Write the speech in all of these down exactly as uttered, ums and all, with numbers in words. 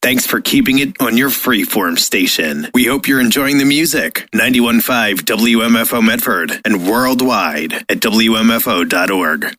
Thanks for keeping it on your freeform station. We hope you're enjoying the music. ninety-one point five W M F O Medford and worldwide at W M F O dot org.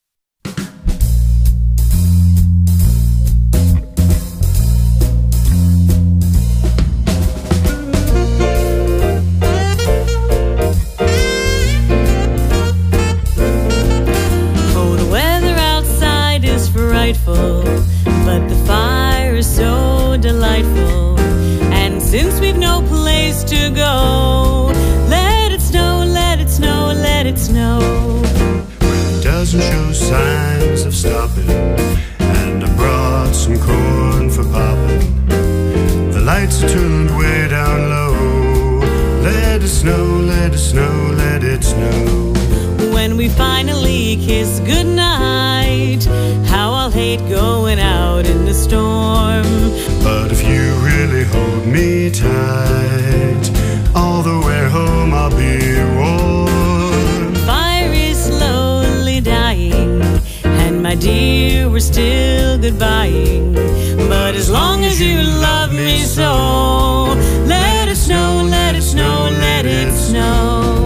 But the fire is so delightful, and since we've no place to go, let it snow, let it snow, let it snow. It doesn't show signs of stopping, and I brought some corn for popping. The lights are turned way down low. Let it snow, let it snow, let it snow. When we finally kiss goodnight, how I'll hate going out in the storm. But if you really hold me tight, all the way home I'll be warm. Fire is slowly dying, and my dear, we're still goodbying. But as long as you love me so, let it snow, let it snow, let it snow.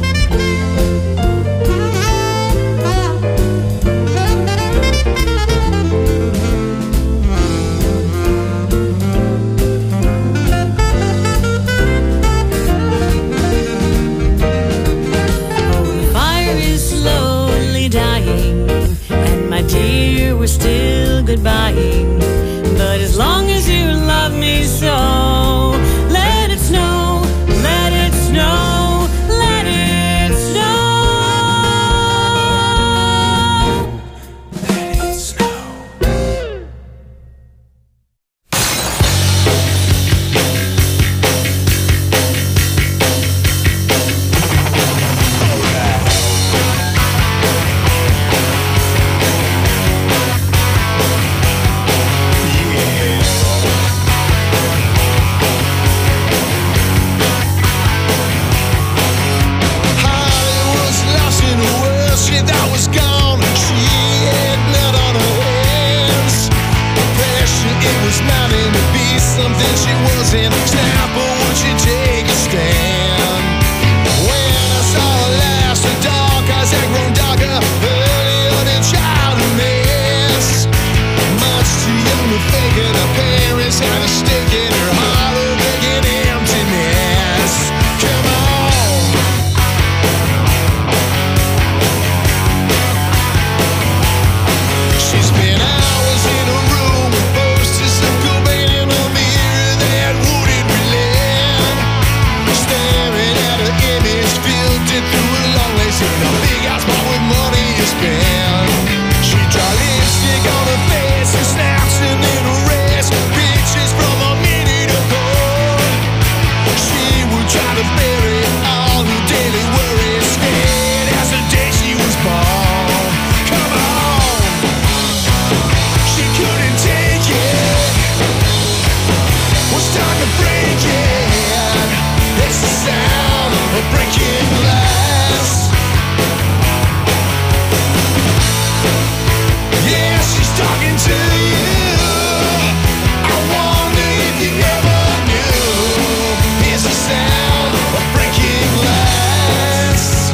Dear, we're still goodbying, but as long as you love me so, let it snow, let it snow, let it snow. Let it snow. Something she wasn't. Snap, or would she take a stand? When I saw her last, her dark eyes had grown darker, earlier than child a mess. Much too young to think it, her parents had a stake in her heart, a vacant emptiness. Come on. She spent hours in a room with posters of Cobain in a mirror that wouldn't relent. Staring at her image, filtered through a long lace in a big house bought with money you spend. She draw lipstick on her face and snaps and then erase pictures from a minute ago. She would try to bury all her daily worries, scared as the day she was born. Come on. She couldn't take it. Was time to break it. It's the sound of breaking glass. Yeah, she's talking to you. I wonder if you ever knew. It's the sound of breaking glass.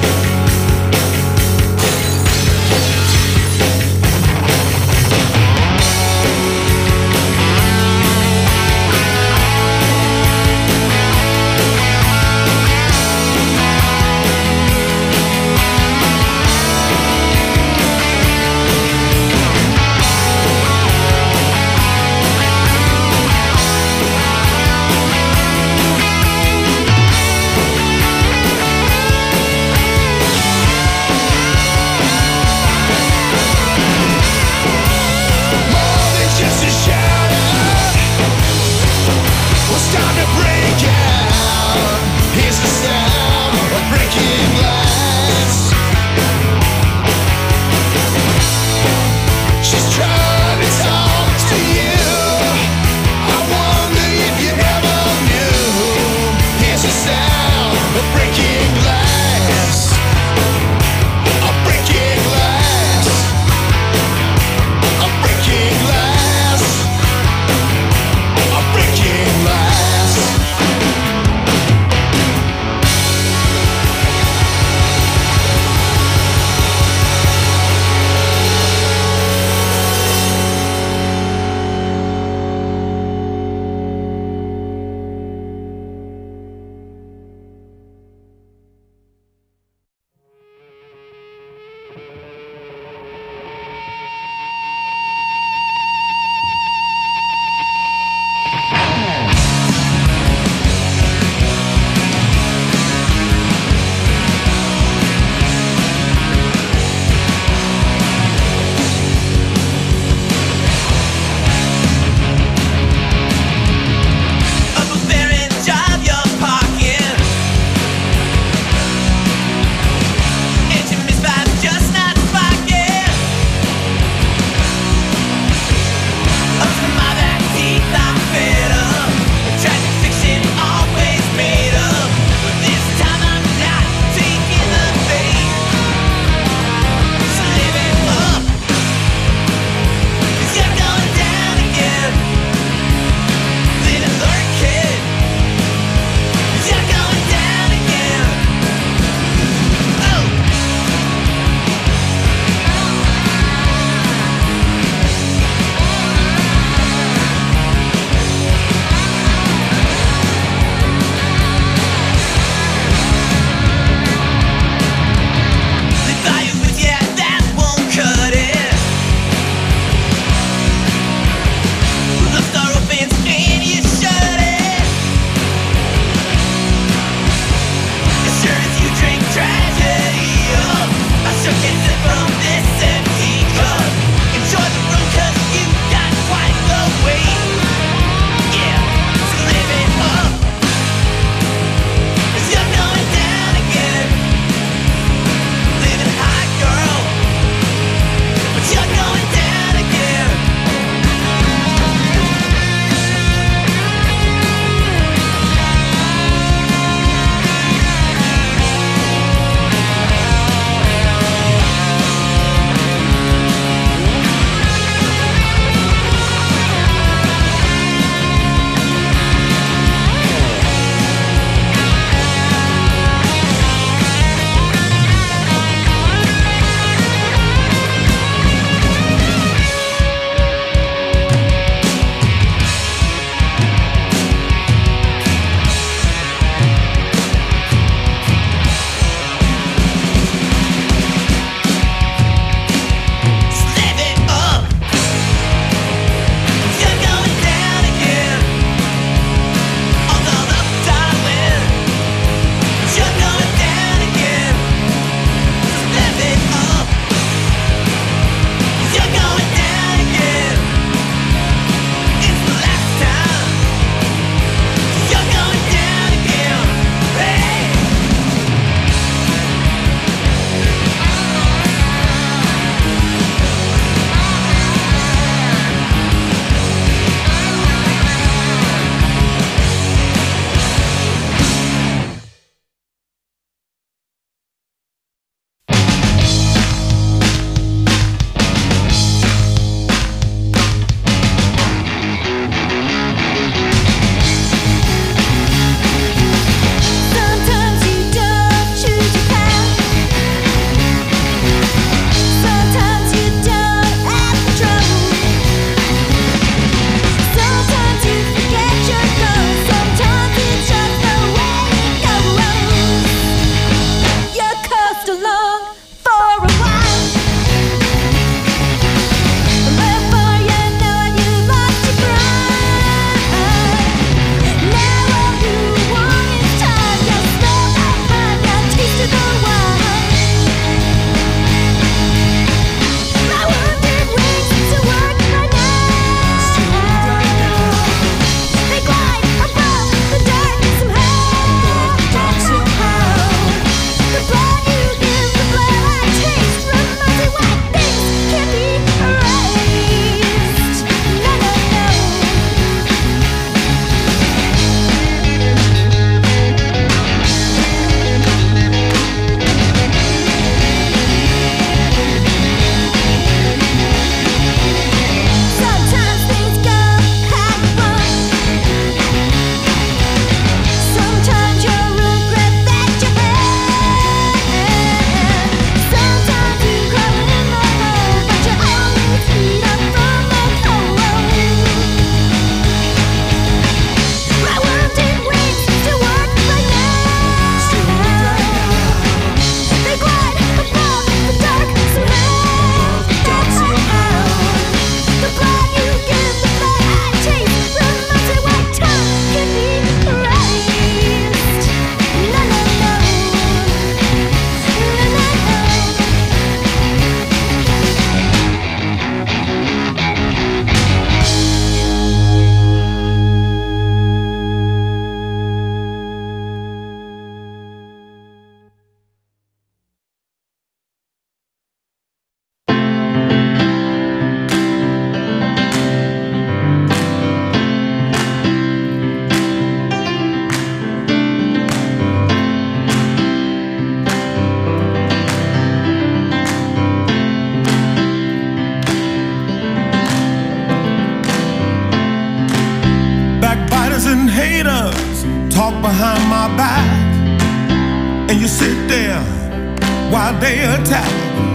haters talk behind my back, and you sit there while they attack.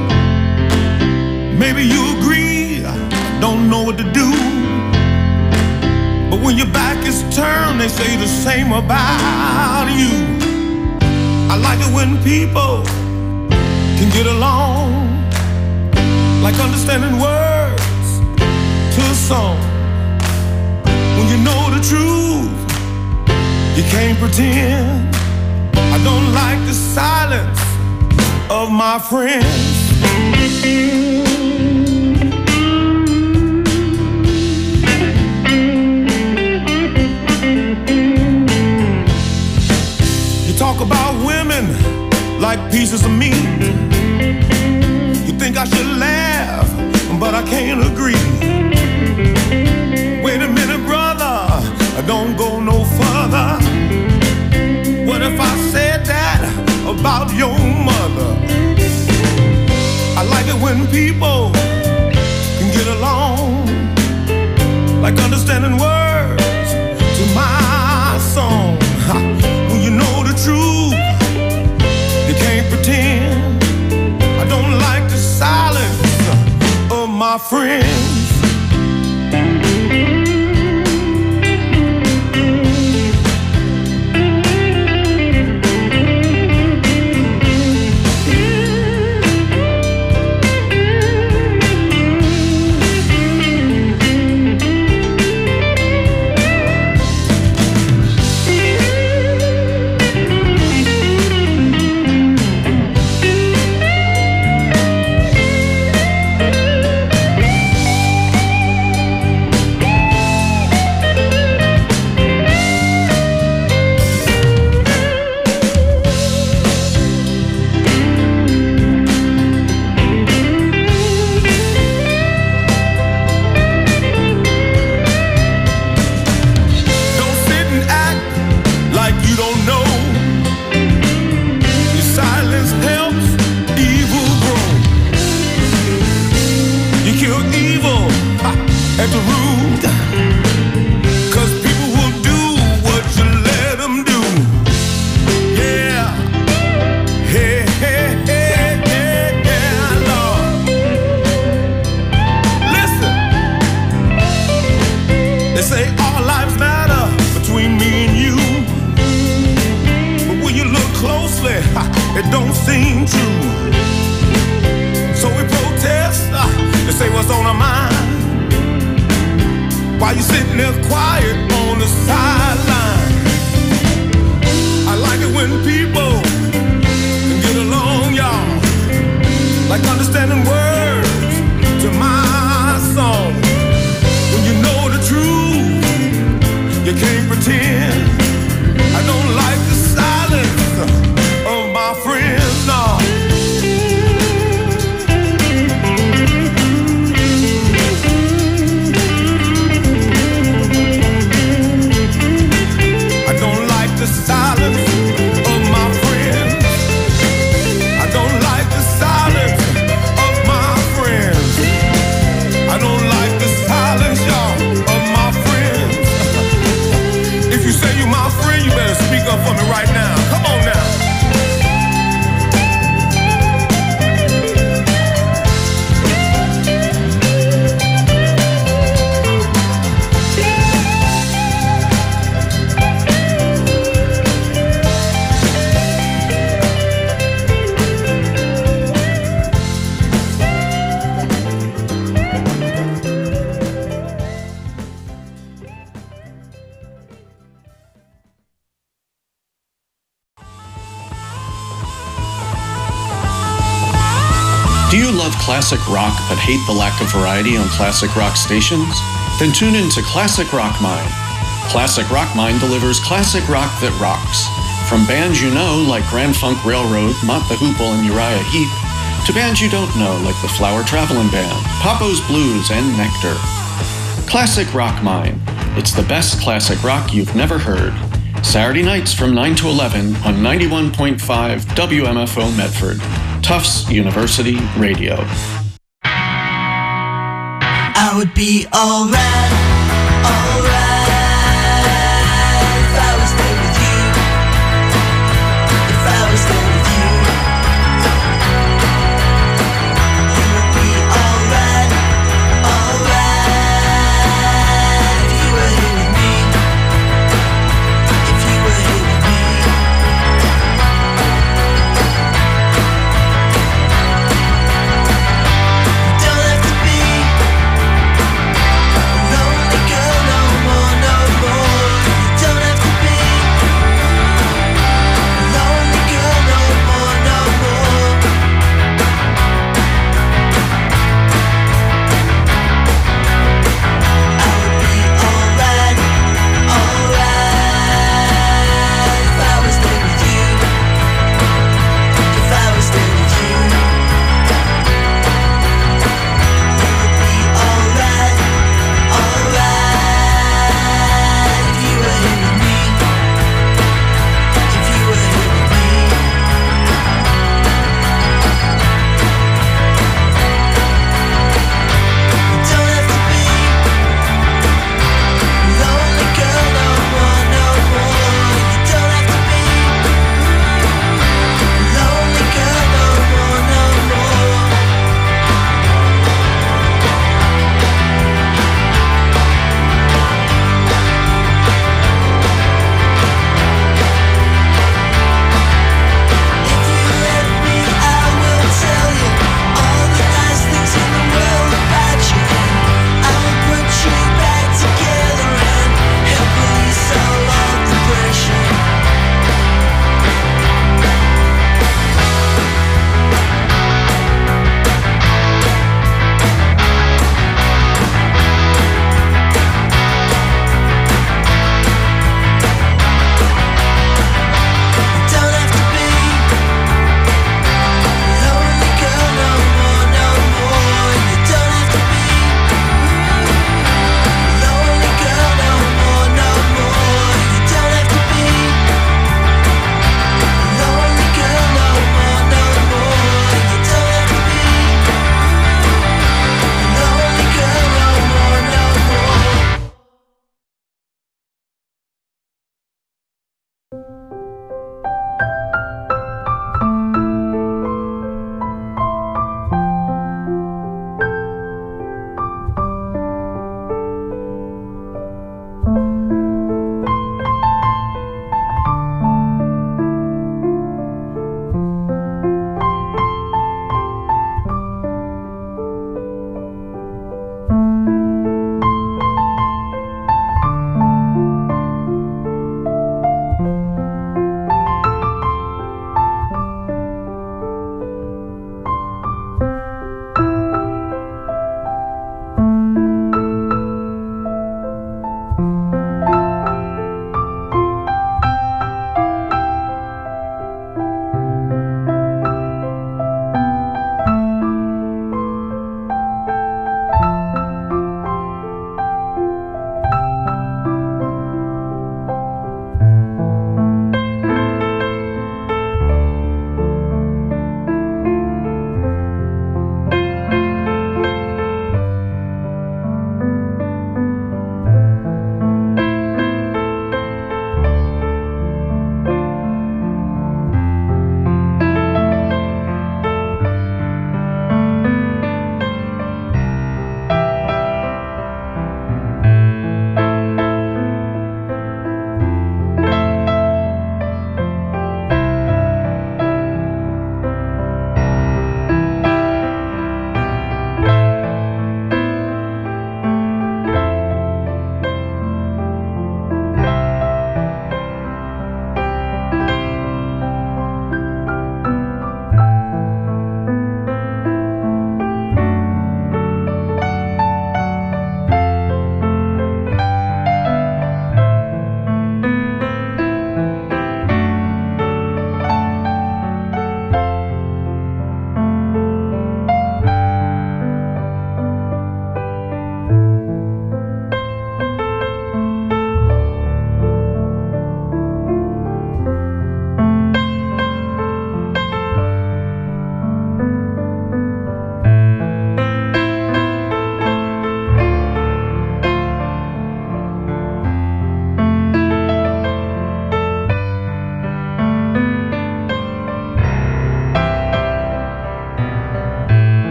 Maybe you agree, I don't know what to do, but when your back is turned, they say the same about you. I like it when people can get along, like understanding words to a song. When you know the truth, you can't pretend. I don't like the silence of my friends. You talk about women like pieces of meat. You think I should laugh, but I can't agree. Wait a minute, brother, don't go no further. What if I said that about your mother? I like it when people can get along, like understanding words to my song. When you know the truth, you can't pretend. I don't like the silence of my friends. It don't seem true. So we protest to say what's on our mind, while you sitting there quiet on the sideline. I like it when people can get along, y'all, like understanding words to my song. When you know the truth, you can't pretend. I don't like the silence of my friends, no. I don't like the silence of my friends. I don't like the silence of my friends. I don't like the silence, y'all, of my friends. If you say you're my friend, you better speak up for me right now. Come on now. Do you love classic rock but hate the lack of variety on classic rock stations? Then tune in to Classic Rock Mind. Classic Rock Mind delivers classic rock that rocks. From bands you know like Grand Funk Railroad, Mott the Hoople, and Uriah Heep, to bands you don't know like the Flower Traveling Band, Papo's Blues, and Nectar. Classic Rock Mind. It's the best classic rock you've never heard. Saturday nights from nine to eleven on ninety-one point five W M F O Medford. Tufts University Radio. I would be alright, alright.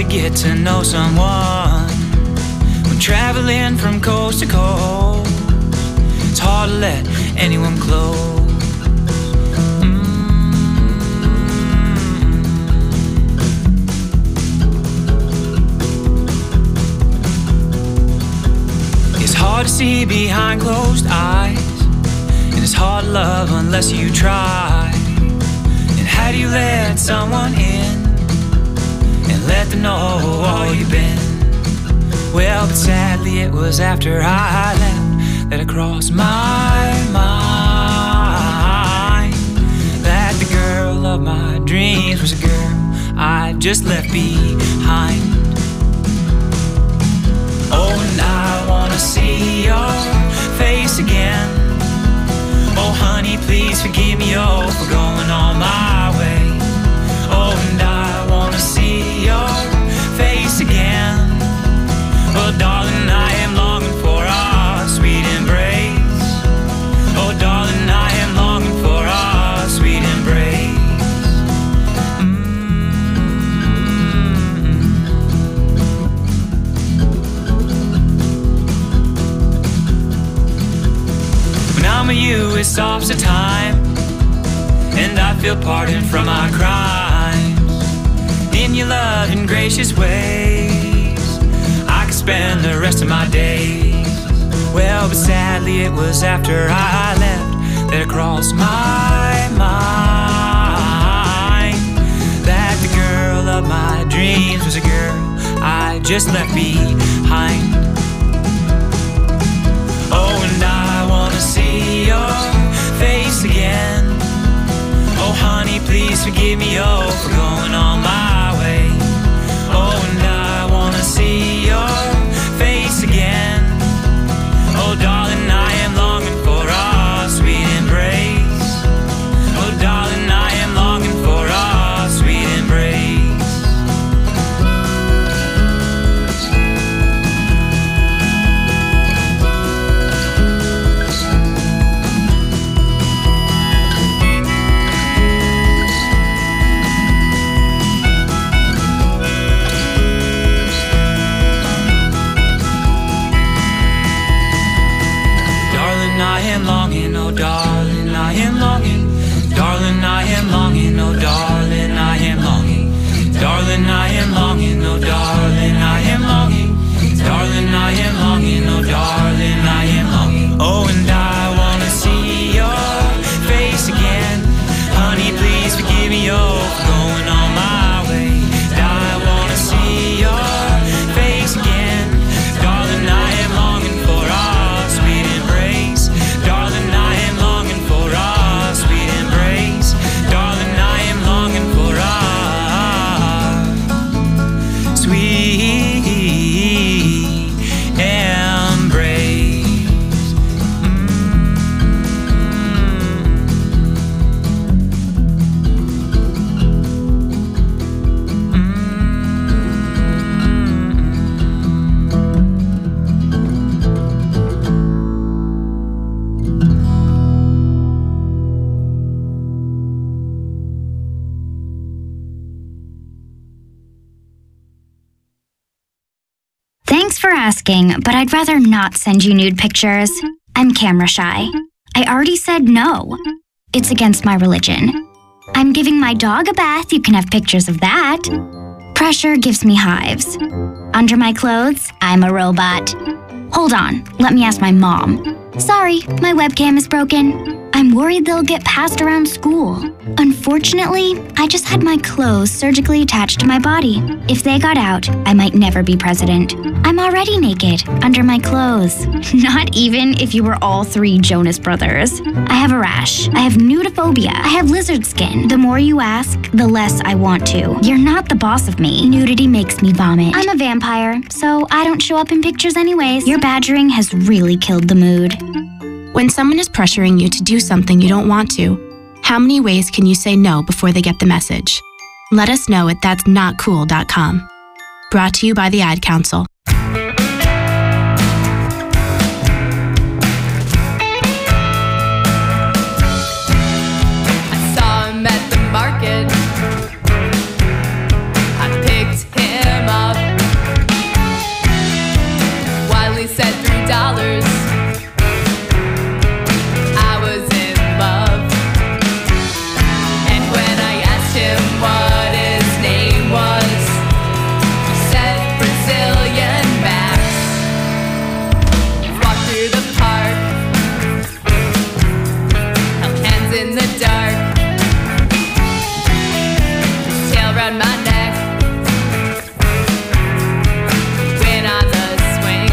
get to know someone when traveling from coast to coast. It's hard to let anyone close. It's hard to see behind closed eyes, and it's hard to love unless you try. And how do you let someone in and let them know all you've been? Well, but sadly it was after I left that it crossed my mind that the girl of my dreams was a girl I just left behind. Oh, and I wanna see your face again. Oh, honey, please forgive me, oh, for going on my way. Oh, and I wanna see your face again. Oh, darling, I am longing for our sweet embrace. Oh, darling, I am longing for our sweet embrace. With you it stops the time, and I feel pardon from my crimes. In your loving gracious ways, I could spend the rest of my days. Well, but sadly it was after I left that it crossed my mind that the girl of my dreams was a girl I just left behind. Oh, and I wanna see your face again. Oh, honey, please forgive me, oh, for going on my way. Oh, and I wanna see your face again. Oh, darling, I am longing for our sweet embrace. Oh, darling, I am longing for our sweet embrace. I am longing, oh darling, I am longing. Darling, I am longing, oh darling, I am longing. Darling, I am longing, oh darling, I am longing. Darling, I am longing, oh darling, I am longing. Oh, and I wanna see your face again. Honey, please forgive me, oh, for going on my way. I wanna see your face again. Darling, I am longing for our sweet embrace. Darling, I am longing for our sweet embrace. Darling, I am longing for our sweet embrace. Thanks for asking, but I'd rather not send you nude pictures. I'm camera shy. I already said no. It's against my religion. I'm giving my dog a bath, you can have pictures of that. Pressure gives me hives. Under my clothes, I'm a robot. Hold on, let me ask my mom. Sorry, my webcam is broken. I'm worried they'll get passed around school. Unfortunately, I just had my clothes surgically attached to my body. If they got out, I might never be president. I'm already naked, under my clothes. Not even if you were all three Jonas Brothers. I have a rash. I have nudophobia. I have lizard skin. The more you ask, the less I want to. You're not the boss of me. Nudity makes me vomit. I'm a vampire, so I don't show up in pictures anyways. Your badgering has really killed the mood. When someone is pressuring you to do something you don't want to, how many ways can you say no before they get the message? Let us know at that's not cool dot com. Brought to you by the Ad Council. I saw him at the market. I picked him up. around my neck. When on the swing,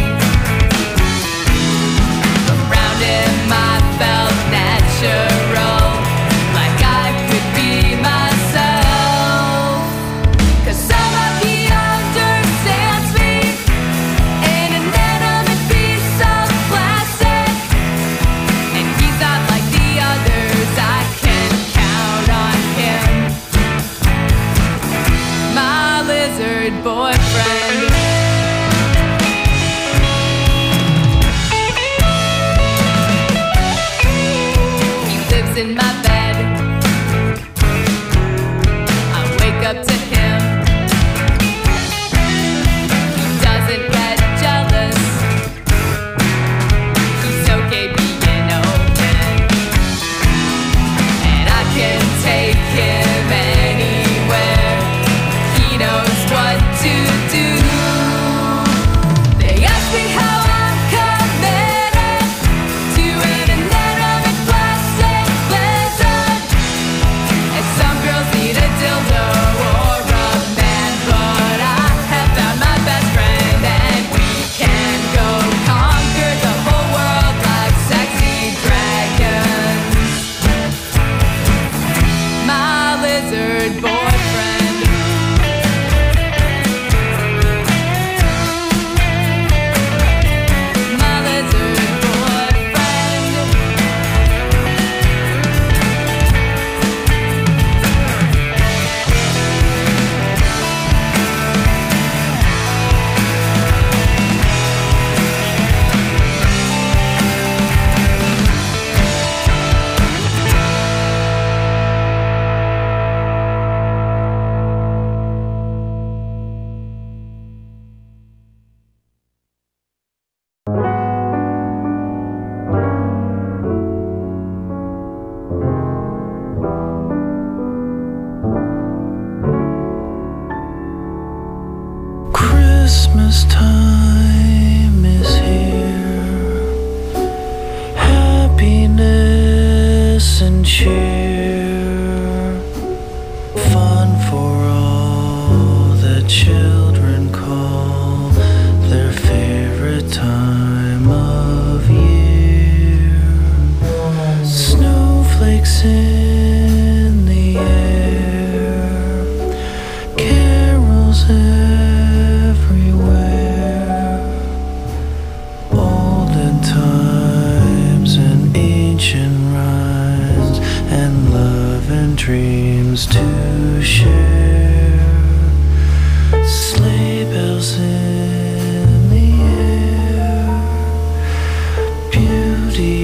around him I felt natural, like I could be myself. 'Cause somehow he understands me, an inanimate piece of plastic, and he's not like the others. I can count on him, my lizard boyfriend. He lives in my bed. I wake up to him. He doesn't get jealous. He's okay being open, and I can take him anywhere. He knows what to do. They ask me how I'm committed to an inanimate plastic lizard, and some girls need a dildo or a man, but I have found my best friend, and we can go conquer the whole world like sexy dragons. My lizard boyfriend. My lizard boyfriend. Christmas time is here, happiness and cheer, fun for all the children call their favorite time of year. Snowflakes in the air, carols everywhere, olden times and ancient rhymes, and love and dreams to share. Sleigh bells in the air, beauty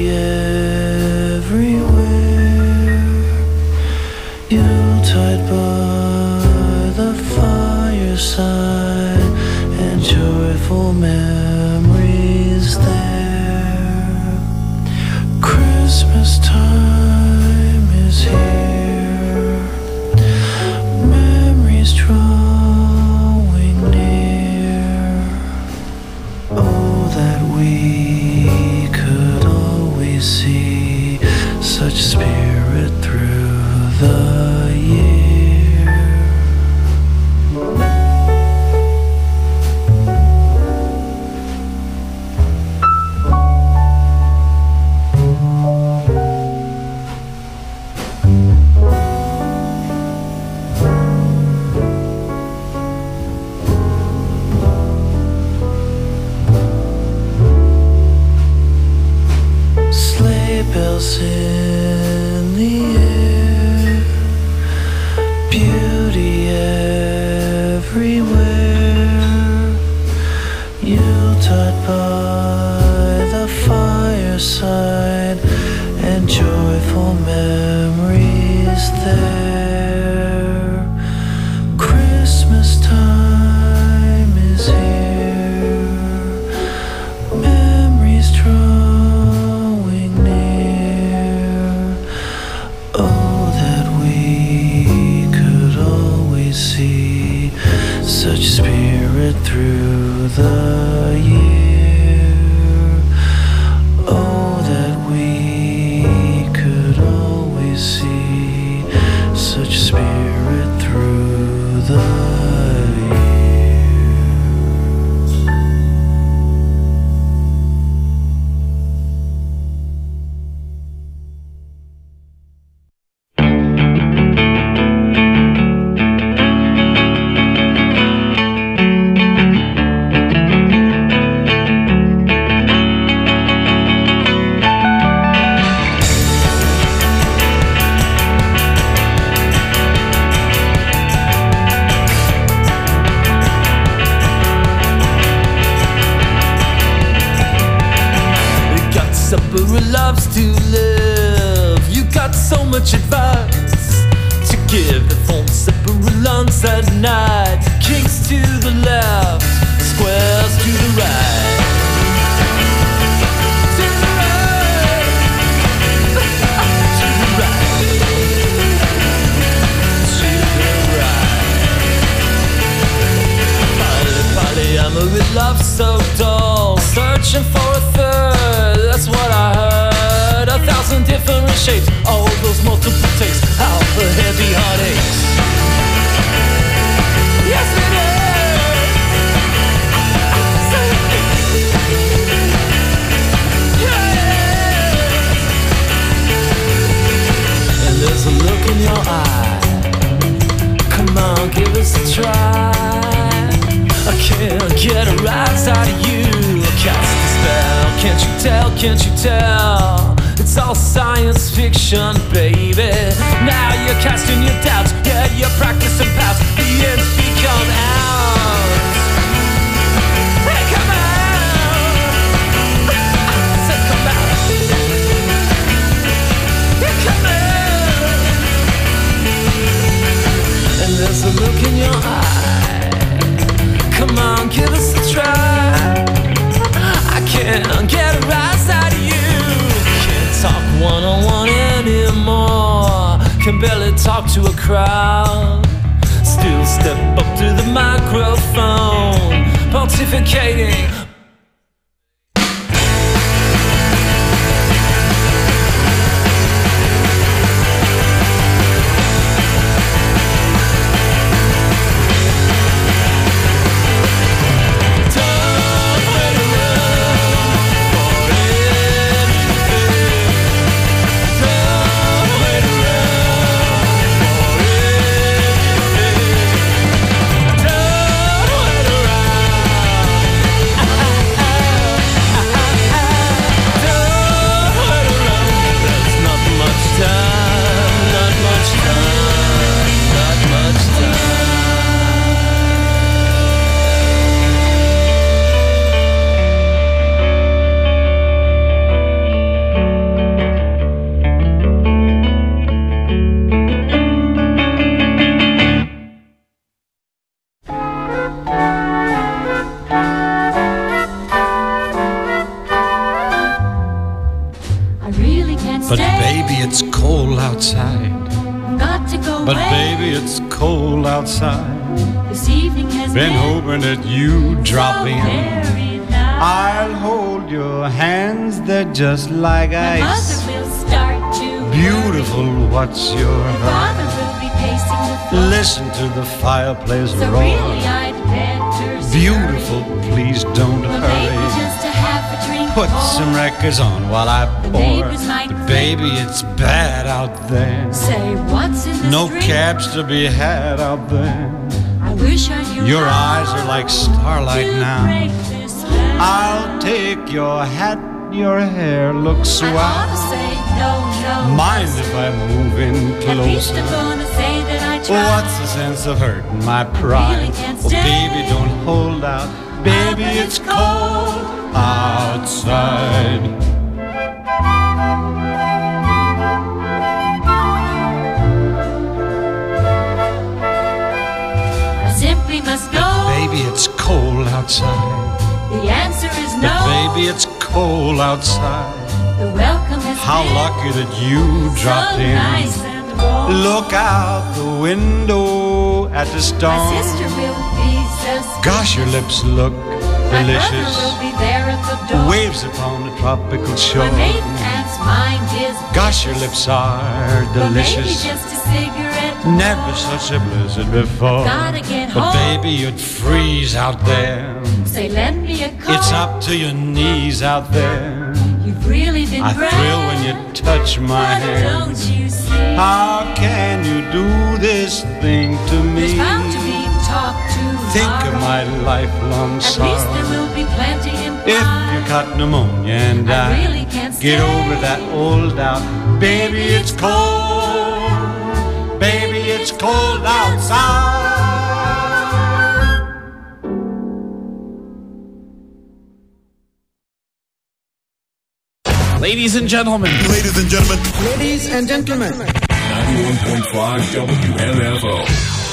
everywhere, Yuletide by the fireside, and joyful memories there. Christmas time is here, memories drawing near. Oh, that we could always see such spirit through the year. Sleigh bells in the air, beauty everywhere, Yuletide by the fireside, and joyful memories there. Christmas time is here, memories drawing near. Oh, that we could always see such spirit through the year. Oh, that we could always see such spirit through Just like ice. My mother will start to Beautiful, worry. what's your My father will be pacing the floor. Listen to the fireplace So roar. really I'd better Beautiful, please don't well, hurry. maybe just to have a drink Put more. some records on while I The pour. neighbors might But baby, it's bad out there. say, what's in this No drink? cabs to be had out there. I wish I knew Your how eyes are like starlight to now. break this spell. I'll take your hat, your hair looks I ought swell. to say no, no. Mind if I move in At least closer? I'm gonna say that I tried. What's the sense of hurting my pride? really can't Oh, stay. baby, don't hold out. Baby, it's cold outside. I simply must go. Baby, it's cold outside. The answer is But no. baby, it's cold outside. The welcome has How been lucky that you so dropped in. nice and warm. Look out the window at the My storm. sister will be suspicious. Gosh, your lips look My brother delicious. will be there at the door. Waves upon the tropical shore. My maiden aunt's mind is Gosh, your lips are But maybe delicious. just a cigarette Never such a blizzard before. Gotta get But home. baby, you'd freeze out there. Say, lend me a coat. It's up to your knees out there. You've really been I great. thrill when you touch my But hand. don't you see? How can you do this thing to me? There's bound to be talk tomorrow. Think of my lifelong At least there sorrow. will be plenty implied. If you got pneumonia and I die, really can't get stay. over that old doubt. Baby, it's cold. Baby, it's cold outside. Ladies and gentlemen. Ladies and gentlemen. Ladies and gentlemen. ninety-one point five W M F O.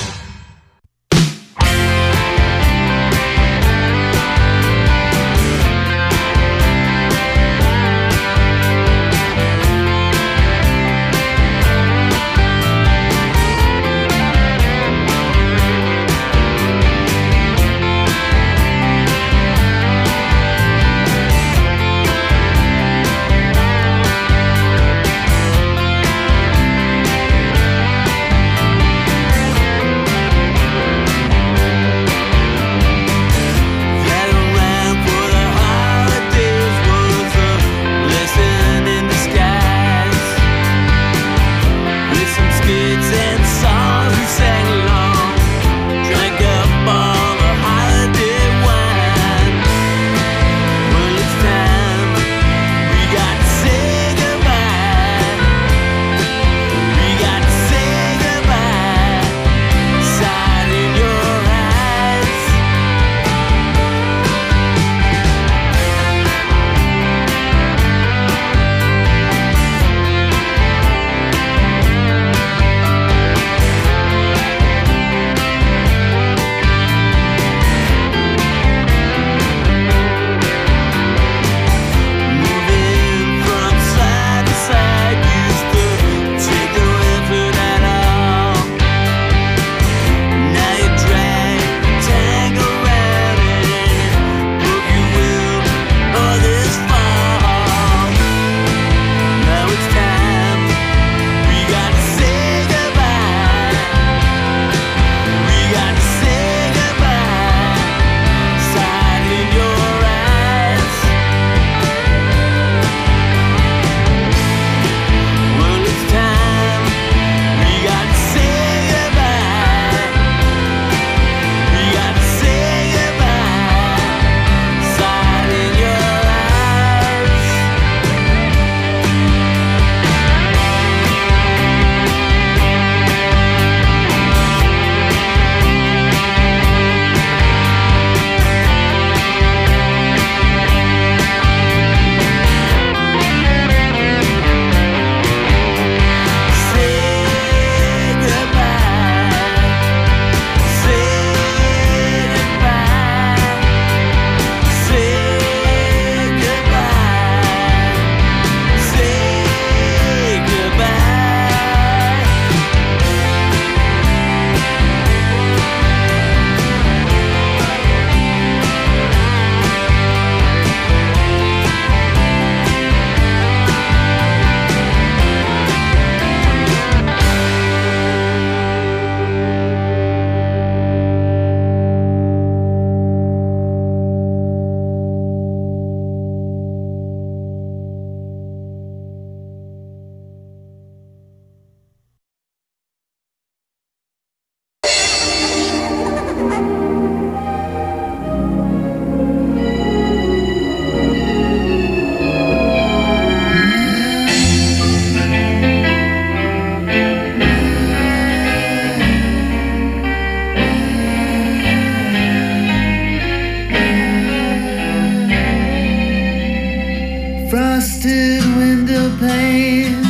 Frosted window pane,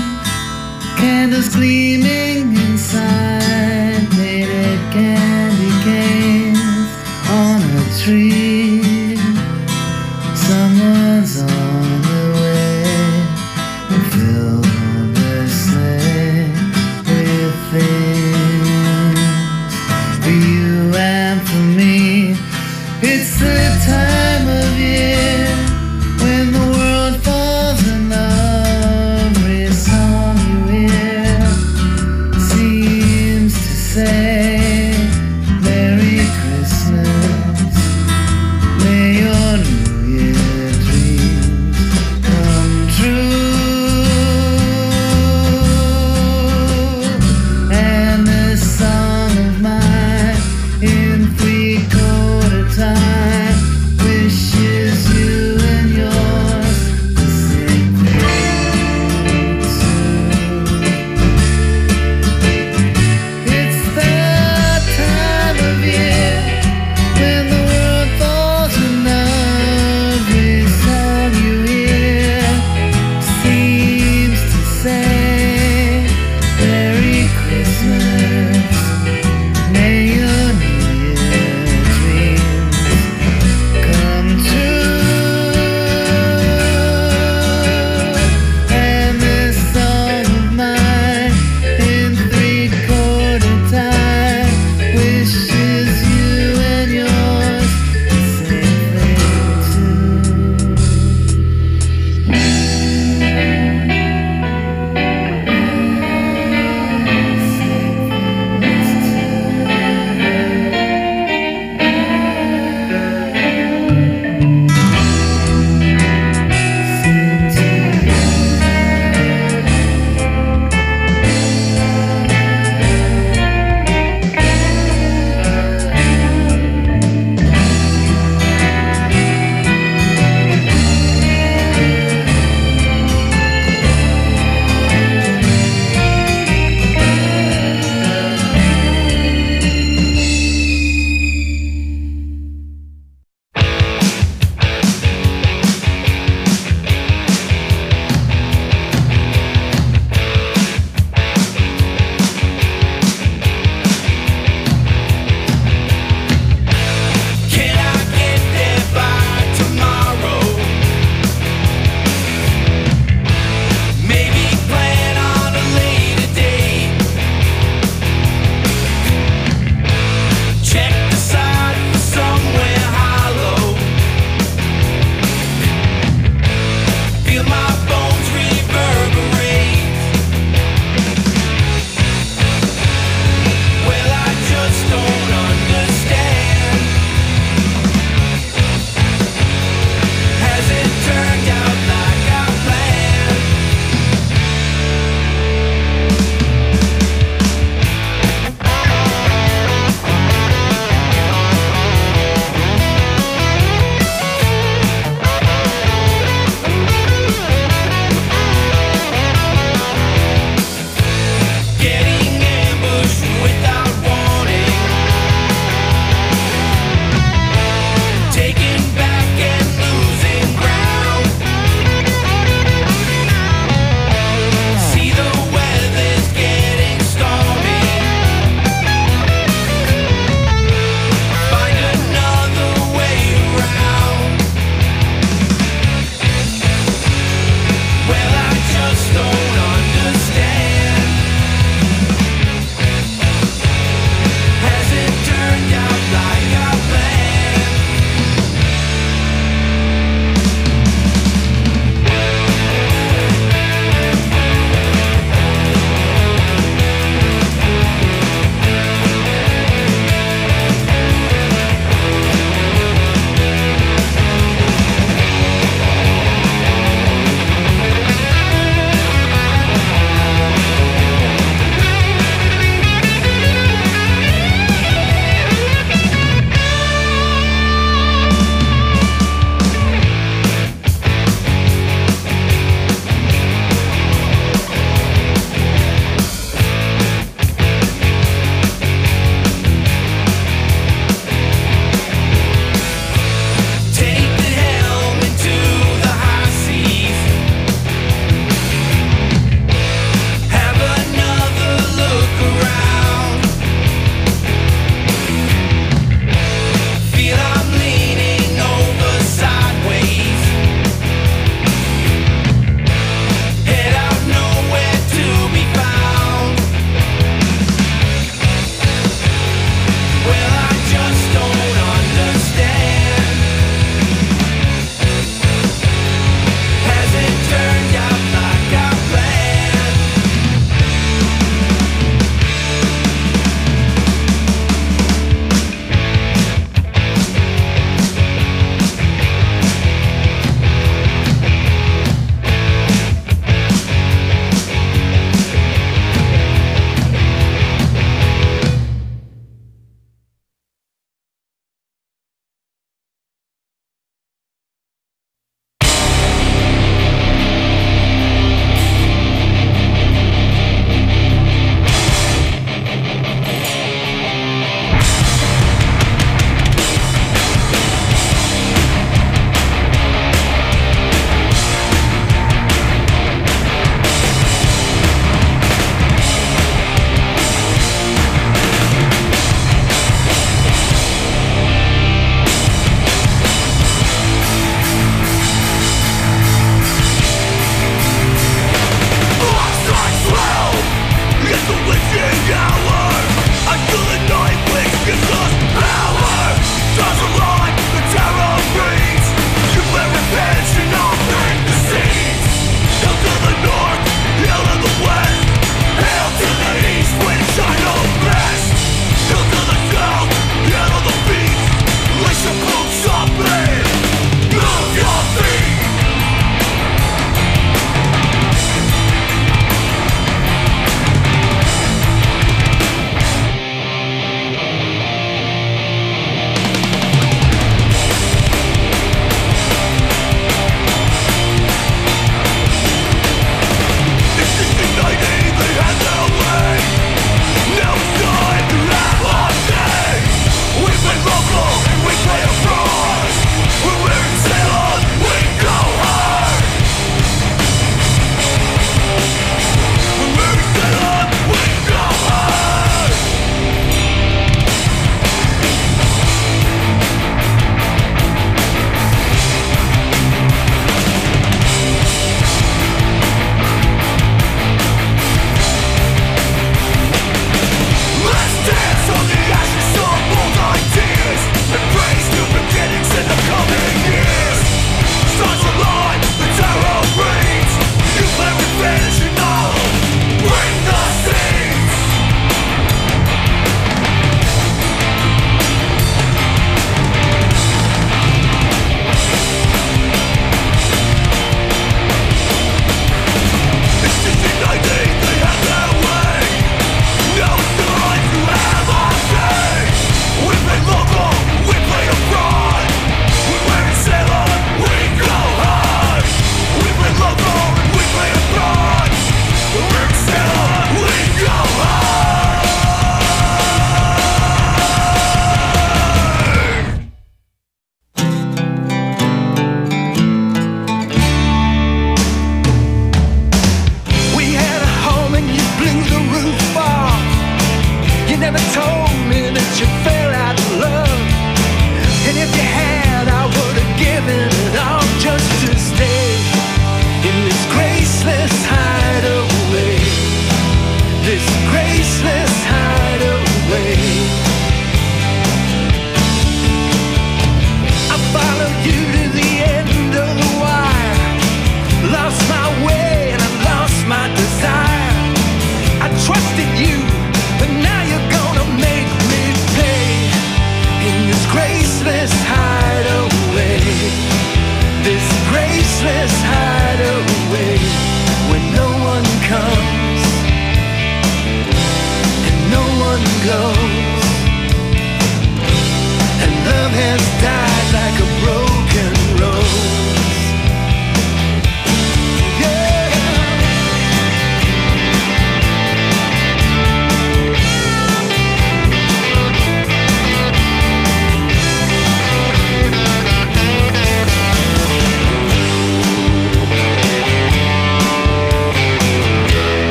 candles gleaming inside, painted candy canes on a tree. Someone's on the way and fill their sleigh with things for you and for me. It's the time of year when the world falls in love. Every song you hear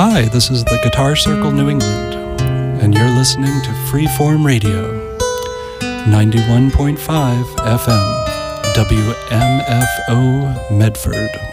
Hi, this is the Guitar Circle New England, and you're listening to Freeform Radio, ninety-one point five F M, W M F O Medford.